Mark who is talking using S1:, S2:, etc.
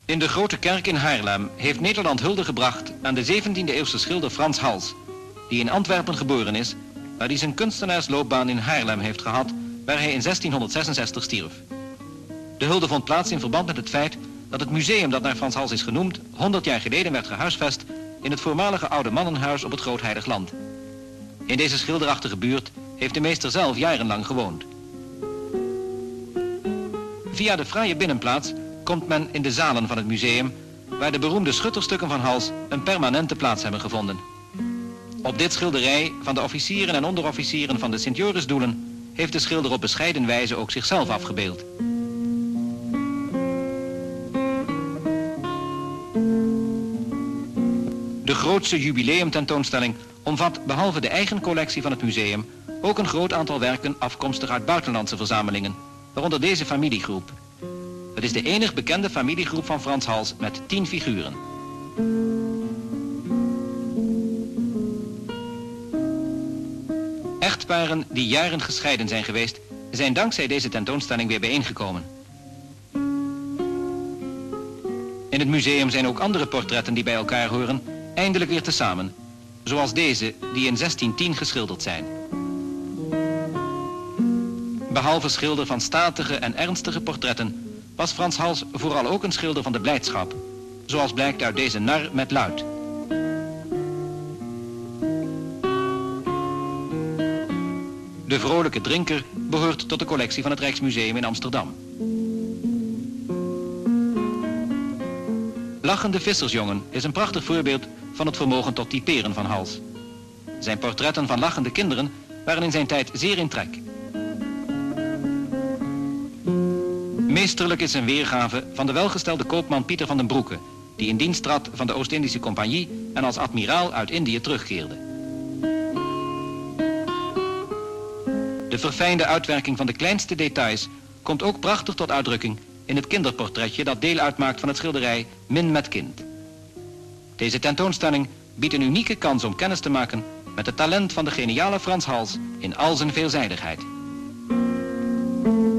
S1: In de Grote Kerk in Haarlem heeft Nederland hulde gebracht aan de 17e-eeuwse schilder Frans Hals, die in Antwerpen geboren is, maar die zijn kunstenaarsloopbaan in Haarlem heeft gehad, waar hij in 1666 stierf. De hulde vond plaats in verband met het feit dat het museum dat naar Frans Hals is genoemd 100 jaar geleden werd gehuisvest in het voormalige oude mannenhuis op het Groot-Heilig Land. In deze schilderachtige buurt heeft de meester zelf jarenlang gewoond. Via de fraaie binnenplaats komt men in de zalen van het museum, waar de beroemde schutterstukken van Hals een permanente plaats hebben gevonden. Op dit schilderij van de officieren en onderofficieren van de Sint-Jorisdoelen heeft de schilder op bescheiden wijze ook zichzelf afgebeeld. De grootste jubileumtentoonstelling omvat behalve de eigen collectie van het museum ook een groot aantal werken afkomstig uit buitenlandse verzamelingen, waaronder deze familiegroep. Het is de enig bekende familiegroep van Frans Hals met 10 figuren. Echtparen die jaren gescheiden zijn geweest, zijn dankzij deze tentoonstelling weer bijeengekomen. In het museum zijn ook andere portretten die bij elkaar horen eindelijk weer tezamen, zoals deze die in 1610 geschilderd zijn. Behalve schilder van statige en ernstige portretten was Frans Hals vooral ook een schilder van de blijdschap, zoals blijkt uit deze nar met luid. De vrolijke drinker behoort tot de collectie van het Rijksmuseum in Amsterdam. Lachende vissersjongen is een prachtig voorbeeld van het vermogen tot typeren van Hals. Zijn portretten van lachende kinderen waren in zijn tijd zeer in trek. Meesterlijk is een weergave van de welgestelde koopman Pieter van den Broeke, die in dienst trad van de Oost-Indische Compagnie en als admiraal uit Indië terugkeerde. De verfijnde uitwerking van de kleinste details komt ook prachtig tot uitdrukking in het kinderportretje dat deel uitmaakt van het schilderij Min met kind. Deze tentoonstelling biedt een unieke kans om kennis te maken met het talent van de geniale Frans Hals in al zijn veelzijdigheid.